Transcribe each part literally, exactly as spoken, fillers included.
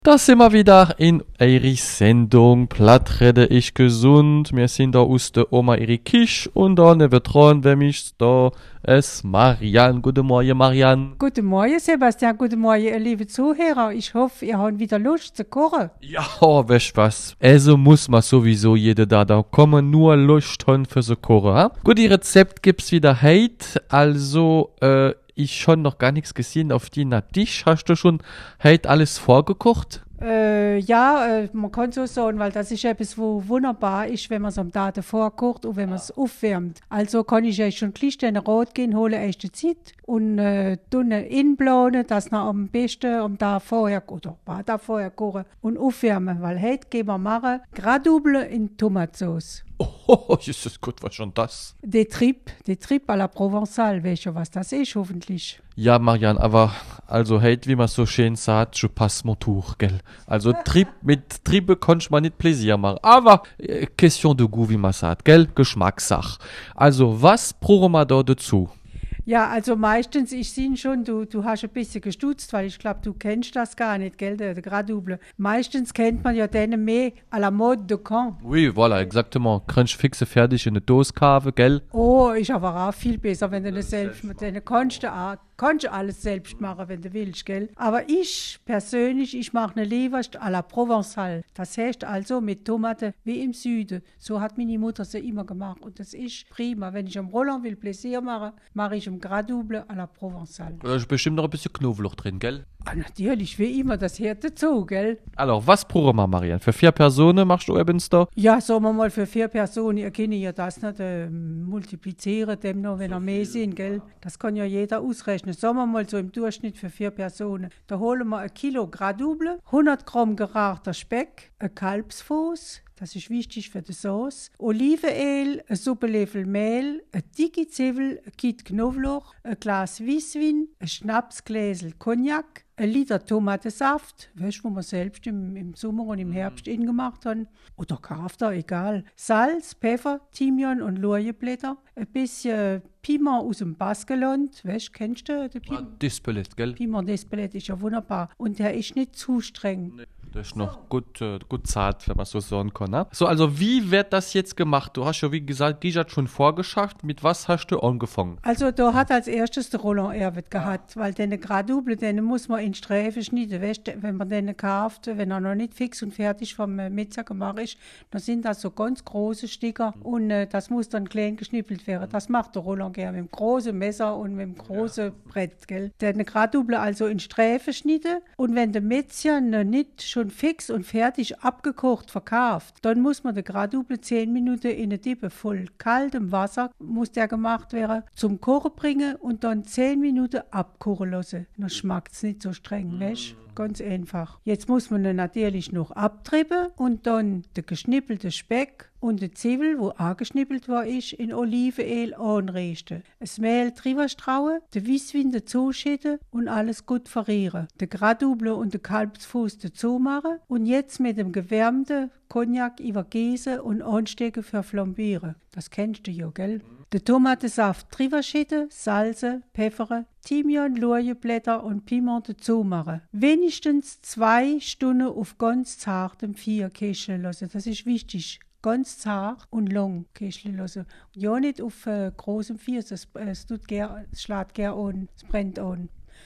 Da sind wir wieder in eure Sendung Platt rede ich gesund. Wir sind da aus der Oma ihre Kisch und da neben dran, wenn mich da es Marianne. Guten Morgen, Marianne. Guten Morgen, Sebastian. Guten Morgen, ihr liebe Zuhörer. Ich hoffe, ihr habt wieder Lust zu kochen. Ja, weißt was? Also muss man sowieso jede da, da kommen nur Lust haben für so kochen. Ha? Gut, die Rezept gibt's wieder heute. Also, äh, ich schon noch gar nichts gesehen auf die Dich. Hast du schon heute alles vorgekocht? Äh, ja, äh, man kann so sagen, weil das ist etwas, wo wunderbar ist, wenn man es am Tag davor kocht und wenn man es aufwärmt. Also kann ich euch schon gleich den Rot gehen, hole euch die Zeit und äh, tun inplanen, dass wir am besten am Tag vorher oder ein paar Tage vorher kochen und aufwärmen. Weil heute gehen wir machen Gradouble in Tomatsauce. Oh, Jesus Gott, was schon das? Des Tripes, des Tripes à la Provençale, weißt du, was das ist, hoffentlich. Ja, Marianne, aber also heute, wie man so schön sagt, je passe mon tour, gell? Also Trip, mit Triebe kannst man nicht Pläsier machen. Aber äh, Question de goût, wie man sagt, gell? Geschmackssache. Also, was proben wir da dazu? Ja, also meistens, ich sehe schon, du, du hast ein bisschen gestutzt, weil ich glaube, du kennst das gar nicht, gell, der, der Gradouble. Meistens kennt man ja den mehr à la mode de Caen. Oui, voilà, exactement. Kannst fixe fertig in eine Dose kaufen, gell? Oh, ist aber auch viel besser, wenn du das selbst mit denen kannst du auch, kannst du alles selbst machen, wenn du willst, gell. Aber ich persönlich, ich mache eine Leberst à la Provençale. Das heißt also mit Tomaten wie im Süden. So hat meine Mutter sie immer gemacht und das ist prima. Wenn ich am Roland will Pläsier machen, mache ich im Gradouble à la Provençale. Da ist bestimmt noch ein bisschen Knoblauch drin, gell? Ah, natürlich, wie immer, das hört dazu, gell? Also, was proben wir, Marianne? Für vier Personen machst du eben da? Ja, sagen wir mal, für vier Personen, ihr könnt ja das nicht äh, multiplizieren, dem noch, wenn er mehr sind, gell? Das kann ja jeder ausrechnen. Sagen wir mal so im Durchschnitt für vier Personen. Da holen wir ein Kilo Gradouble, hundert Gramm gerahter Speck, ein Kalbsfuß, das ist wichtig für die Sauce, Olivenöl, ein Suppenlöffel Mehl, eine dicke Zwiebel, ein Kit Knoblauch, ein Glas Weisswein, ein Schnapsgläsel Cognac, ein Liter Tomatensaft, weißt du, wo wir selbst im, im Sommer und im Herbst innen gemacht haben, oder Kafter, egal. Salz, Pfeffer, Thymian und Lorienblätter, ein bisschen Piment aus dem Baskenland, weißt du, kennst du den Piment? Ah, Dispelette, gell? Piment Dispelette ist ja wunderbar und der ist nicht zu streng. Nee. Das ist noch gut, äh, gut zart, wenn man so sagen kann. Ne? So, also wie wird das jetzt gemacht? Du hast ja, wie gesagt, Gishat schon vorgeschafft. Mit was hast du angefangen? Also da hat als erstes der Roland Erwitt gehabt, weil den Gradouble, den muss man in Streifen schneiden. Weißt du, wenn man den kauft, wenn er noch nicht fix und fertig vom äh, Metzger gemacht ist, dann sind das so ganz große Sticker mhm. und äh, das muss dann klein geschnippelt werden. Das macht der Roland gerne mit dem großen Messer und mit dem großen ja. Brett, gell? Den Gradouble also in Streifen schneiden und wenn der Metzger noch nicht schon fix und fertig abgekocht verkauft, dann muss man den Gradouble zehn Minuten in eine Dippe voll kaltem Wasser, muss der gemacht werden, zum Kochen bringen und dann zehn Minuten abkochen lassen. Dann schmeckt es nicht so streng, weißt du? Ganz einfach. Jetzt muss man ihn natürlich noch abtreiben und dann den geschnippelten Speck und die Zwiebel, wo auch geschnippelt war, ist, in Olivenöl anrösten. Das Mehl drüber strauen, den Weisswein dazu schütten und alles gut verrieren. Den Gradouble und den Kalbsfuß dazu machen und jetzt mit dem gewärmten Cognac übergießen und anstecken für Flambieren. Das kennst du ja, gell? Den Tomatensaft drüber schütten, salzen, pfeffern, Thymian, Lorienblätter und Piment dazu machen. Wenigstens zwei Stunden auf ganz zartem Feuer köcheln lassen. Das ist wichtig. Ganz zart und lang köcheln lassen. Ja, nicht auf äh, großem Feuer, es, es, tut gern, es schlägt gern an, es brennt an.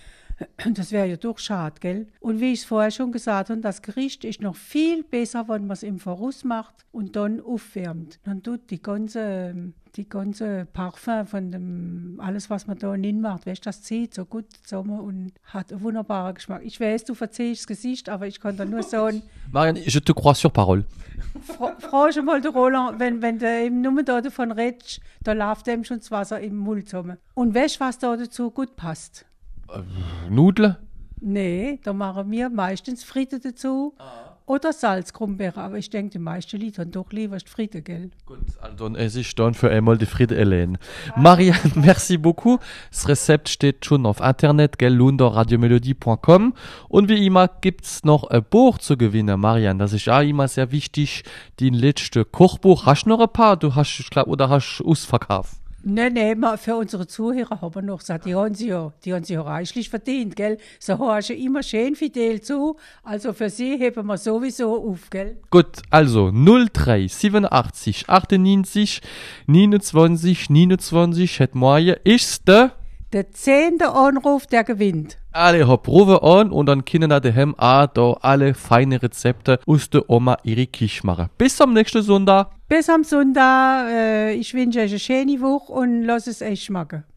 Das wäre ja doch schade, gell? Und wie ich es vorher schon gesagt habe, das Gericht ist noch viel besser, wenn man es im Voraus macht und dann aufwärmt. Dann tut die ganze, die ganze Parfum von dem, alles was man da hin macht, weißt, das zieht so gut zusammen und hat einen wunderbaren Geschmack. Ich weiß, du verzeihst das Gesicht, aber ich kann da nur sagen... Marianne, je te crois sur parole. Fra- Frage mal den Roland, wenn, wenn du eben nur da davon redest, da läuft dem schon das Wasser im Mund zusammen. Und weißt du, was da dazu gut passt? Äh, Nudeln? Nee, da machen wir meistens Fritte dazu. Ah. Oder Salzkrummbeere, aber ich denke, die meisten Leute haben doch lieber die Fritte, gell? Gut, also dann esse ich dann für einmal die Fritte allein. Ah. Marianne, merci beaucoup. Das Rezept steht schon auf Internet, gell, lunder radiomelodie punkt com. Und wie immer gibt's noch ein Buch zu gewinnen, Marianne. Das ist auch immer sehr wichtig. Die letzte Kochbuch. Hast du noch ein paar? Du hast, ich glaube, oder hast du ausverkauft? Nein, nein, ma- für unsere Zuhörer haben wir noch gesagt, die haben sie ja, die haben sie ja reichlich verdient, gell? So hast du immer schön fidel zu, also für sie heben wir sowieso auf, gell? Gut, also null drei siebenundachtzig achtundneunzig neunundzwanzig neunundzwanzig het morgen ist der. Der zehnte Anruf, der gewinnt. Alle hab Probe an und dann können da daheim auch da alle feine Rezepte aus der Oma ihre Küche machen. Bis am nächsten Sonntag. Bis am Sonntag, äh, ich wünsche euch eine schöne Woche und lasst es euch schmecken.